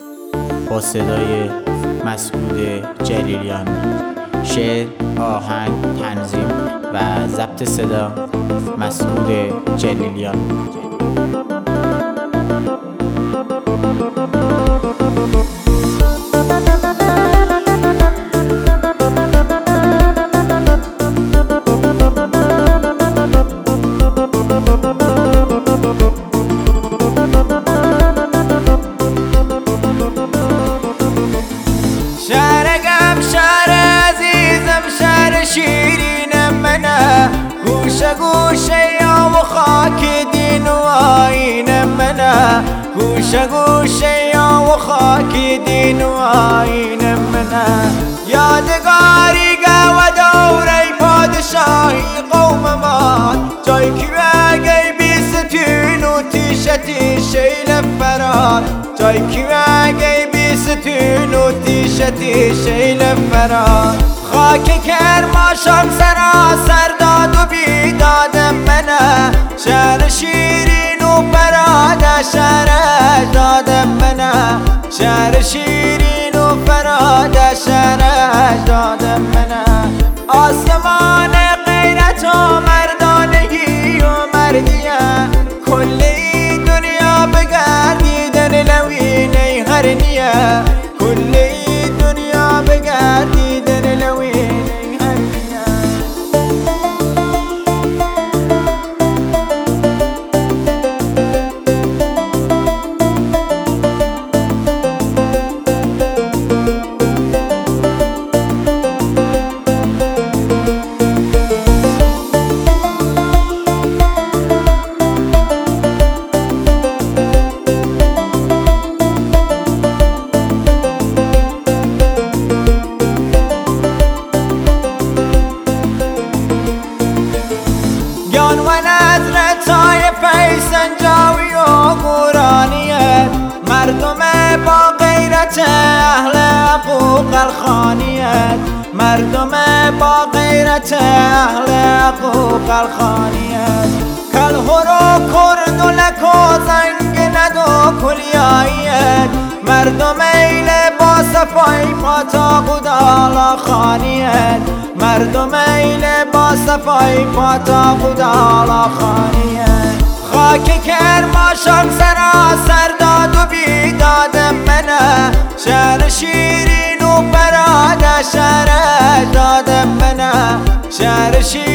با صدای مسعود جلیلیان. شعر، آهنگ، تنظیم و ضبط صدا مسعود جلیلیان. شیرین منه گوشه گوشه یا و خاک دین و آیین منه گوشه گوشه یا و خاک دین و آیین منه یادگاری و دوره پادشاهی قوم ما جای که بگی بیستین و تیشتی شیل فرار جای که بگی بیستین و تیشتی شیل فرار خاک کرماشان سراسر داد و بیداد منه شهر شیرین و فراد شهر اجداد منه شهر شیرین و فراد شهر اجداد منه آسمان غیرت و مردانگی و مردیه کل این دنیا بگردیدن لوینه هرنیه کل این دنیا بگردیدن لوینه و نظرتای پیسنجاوی و قرانیت مردم با غیرت اهل حقوق الخانیت مردم با غیرت اهل حقوق الخانیت کل هرو کرد و لک و زنگ ند و کلیاییت مردم ایل با صفای پاتا خدا خانیت مردم ایل با صفای پاتا خدا خانیت خاک کرماشان سراسر داد و بیداد منه شهر شیرین و فراد شهر اجداد منه شهر شیرین